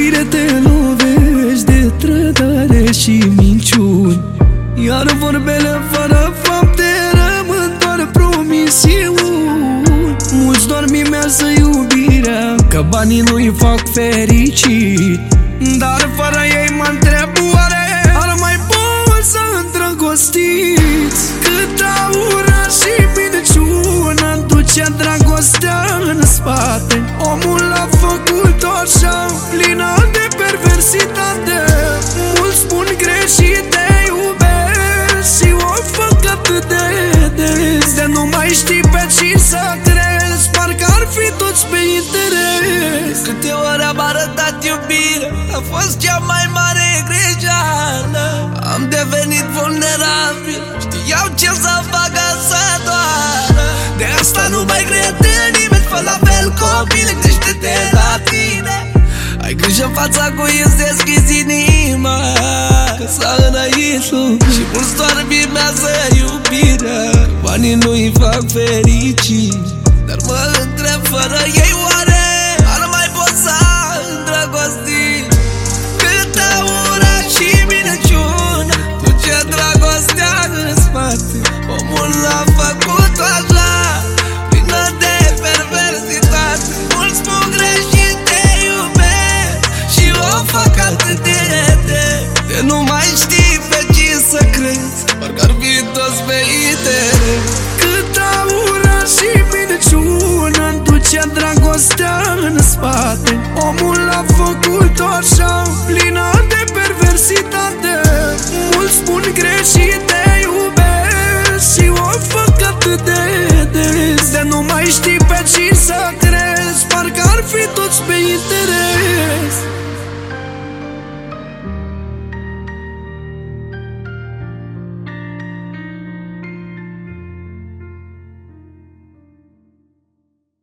iubire te lovești de trădare și minciuni, iar vorbele fără fapte rămân doar promisiuni. Mulți doar mimează iubirea, că banii nu-i fac fericit, dar fără ei mă întreb oare ar mai pot să îndrăgostiți? Câta ură și minciună duce dragostea în spate. Omul a făcut-o așa, plină de perversitate. Mulți spun greșit te iubesc și o fac atât de des, de nu mai știi pe cine să crezi, parcă ar fi toți pe interes. Câte ori am arătat iubire, a fost cea mai mare greșeală. Am devenit vulnerabil, știau ce să facă să doară. De asta nu mai cred în nimeni, fă la fel copil, gândește-te la tine. Ai grijă în fața cui îți deschizi inima, că s-a înainte și mulți doar mimează iubirea. Banii nu-i fac fericit, dar mă întreb fără ei oare ar mai pot să îndrăgosti? Câtă ură și minciună duce dragostea în spate. Omul a făcut așa, plină de perversitate. Mulți spun greșit te iubesc și o fac atât de de nu mai știi pe cine să crezi, parcă ar fi toți pe interes. Câta ură și minciună duce dragostea în spate. Omul